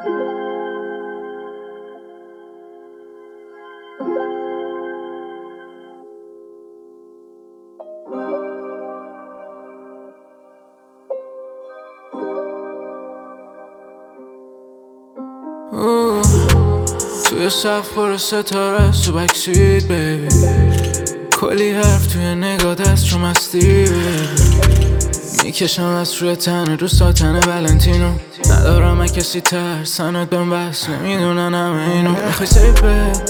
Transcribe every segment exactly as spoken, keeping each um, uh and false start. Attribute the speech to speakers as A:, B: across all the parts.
A: توی صف پر ستاره تو بکسید بیبی، کلی حرف توی نگاه دست رو مستی میکشم از روی تنه رو ساتن ولنتینو. ندارم از کسی ترسنت بهم بس نمیدونن همه اینو. میخوای سیفت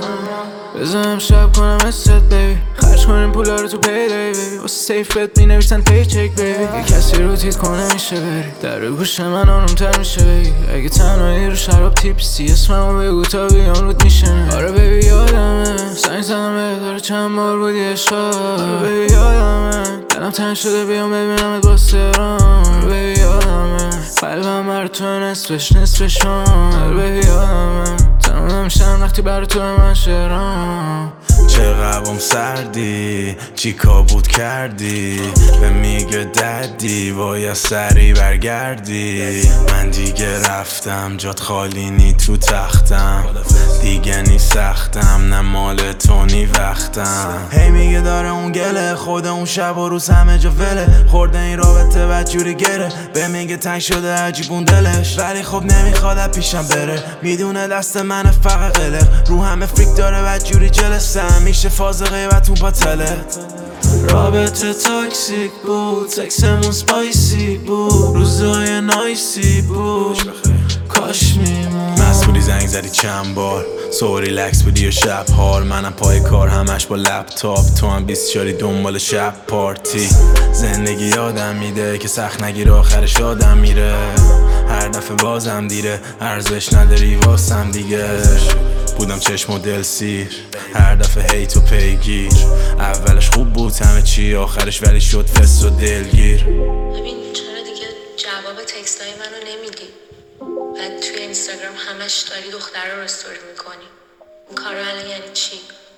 A: بزنم شب کنم استت بیبی، خرج کنیم پولا رو تو پیدای بیبی، واسه سیفت می نویسن پیچک بیبی. یه کسی رو تیز کنه میشه بری در گوش من آرومتر میشه بگی. اگه تنهایی رو شراب تیپسی اسممو بگو تا بیام رود میشنه. آره بیبی یادمه سنگ زدم به داره چند بار بودی اشار. آره بیبی یادمه دلم تنگ شده بیام ببینمت با سرام. آره بیبی یادمه قلبم بر تو نصفش نصفشان. آره بیبی یادمه تمام میشم وقتی بر تو من شعرام.
B: چقدرم سردی چی کابود کردی به میگه دردی باید سری برگردی. من دیگه رفتم جات خالی نی تو تختم، دیگه نی سختم نه مال تو نی وقتم. هی میگه داره اون گله خود اون شب و روز همه جا وله خورده این رابطه بدجوری گره به میگه تنگ شده عجیبون دلش ولی خب نمیخواد پیشم بره. میدونه دست من فقط قلق رو همه فریک داره بدجوری جلسم میشه فاز غیبتون باطله.
A: رابطه تاکسیک بود سکسمون سپایسی بود روزای نایسی بود کاش میمون.
B: مسئولی زنگ زدی چند بار سو ریلکس بودی و شب حال منم پای کار همش با لپتاپ تو هم بیست چاری دنبال شب پارتی. زندگی یادم میده که سخت نگیر آخرش آدم میره هر دفعه بازم دیره ارزش نداری واسم دیگه. بودم چشم و دل سیر هر دفعه هی تو پیگیر اولش خوب بود همه چی آخرش ولی شد فس و دلگیر.
C: ببین چرا دیگه جواب تکستای منو نمیدی و توی اینستاگرام همش داری دختره رو استوری میکنی؟ این کارو الان یعنی چی؟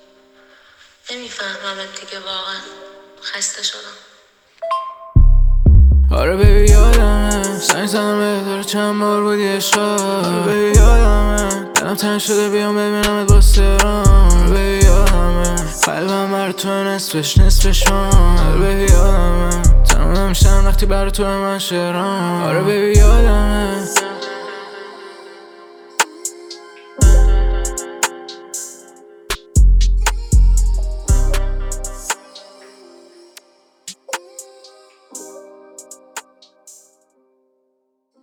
C: نمیفهممت دیگه واقعا خسته شدم.
A: آره بیبی یادمه سنگ زدم به داره چند بار بودی اشار. آره بیبی یادمه دلم تنگ شده بیام ببینمت با سرام. آره بیبی یادمه قلبم بر تو نصفش نصفشان. آره بیبی یادمه تمام میشم وقتی بر تو من شعرام. آره بیبی یادمه